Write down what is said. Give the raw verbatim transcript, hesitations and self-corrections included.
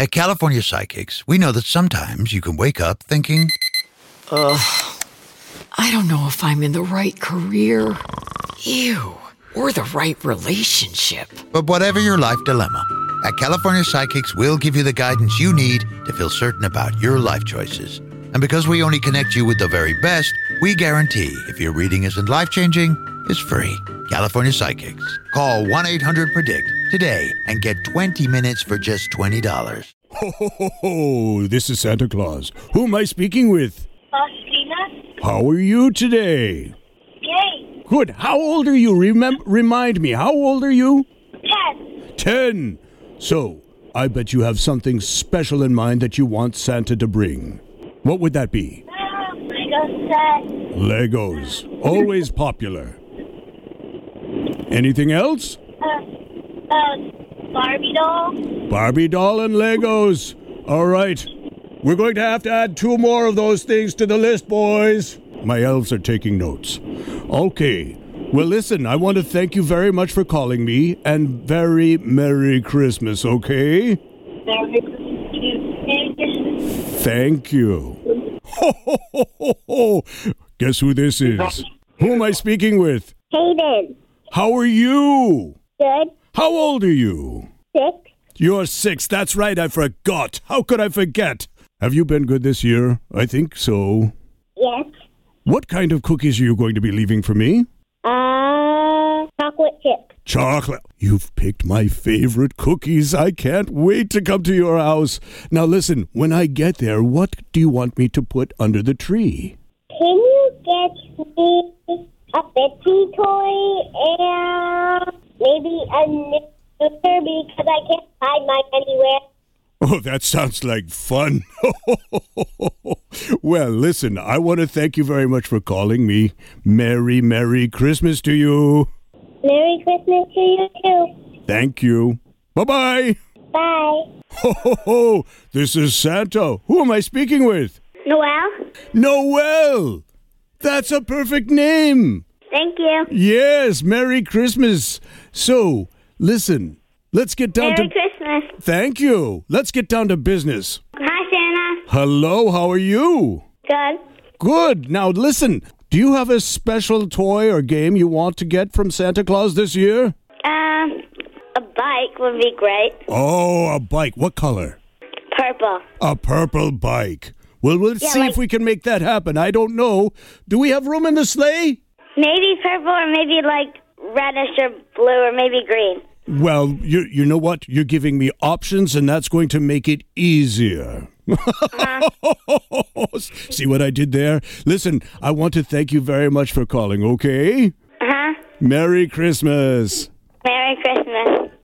At California Psychics, we know that sometimes you can wake up thinking, Ugh, I don't know if I'm in the right career. Ew, or the right relationship. but whatever your life dilemma, at California Psychics, we'll give you the guidance you need to feel certain about your life choices. And because we only connect you with the very best, we guarantee if your reading isn't life-changing, it's free. California Psychics. Call one eight hundred predict today and get twenty minutes for just twenty dollars. Ho, ho, ho, ho. This is Santa Claus. Who am I speaking with? Faustina? How are you today? Yay! Good. How old are you? Remem- remind me, how old are you? Ten! Ten. So, I bet you have something special in mind that you want Santa to bring. What would that be? Uh, Lego set. Legos. Always popular. Anything else? Uh, uh, Barbie doll. Barbie doll and Legos. All right. We're going to have to add two more of those things to the list, boys. My elves are taking notes. Okay. Well, listen, I want to thank you very much for calling me, and very Merry Christmas, okay? Merry Christmas. Thank you. Ho, ho, ho, ho, ho. Guess who this is? Who am I speaking with? Hayden. How are you? Good. How old are you? Six. You're six. That's right. I forgot. How could I forget? Have you been good this year? I think so. Yes. What kind of cookies are you going to be leaving for me? Uh, chocolate chip. Chocolate. You've picked my favorite cookies. I can't wait to come to your house. Now listen, when I get there, what do you want me to put under the tree? Can you get me a Betsy toy and maybe a knitter because I can't hide mine anywhere? Oh, that sounds like fun. Well, listen, I want to thank you very much for calling me. Merry, Merry Christmas to you. Merry Christmas to you too. Thank you. Bye-bye. Bye. Ho, ho, ho. This is Santa. Who am I speaking with? Noel? Noel. That's a perfect name. Thank you. Yes, Merry Christmas. So, listen, let's get down Merry to... Christmas. Thank you. Let's get down to business. Hi, Santa. Hello, how are you? Good. Good. Now, listen, do you have a special toy or game you want to get from Santa Claus this year? Um, a bike would be great. Oh, a bike. What color? Purple. A purple bike. Well, let's Yeah, see like- if we can make that happen. I don't know. Do we have room in the sleigh? Maybe purple or maybe like reddish or blue or maybe green. Well, you you know what? You're giving me options, and that's going to make it easier. Uh-huh. See what I did there? Listen, I want to thank you very much for calling, okay? Uh-huh. Merry Christmas.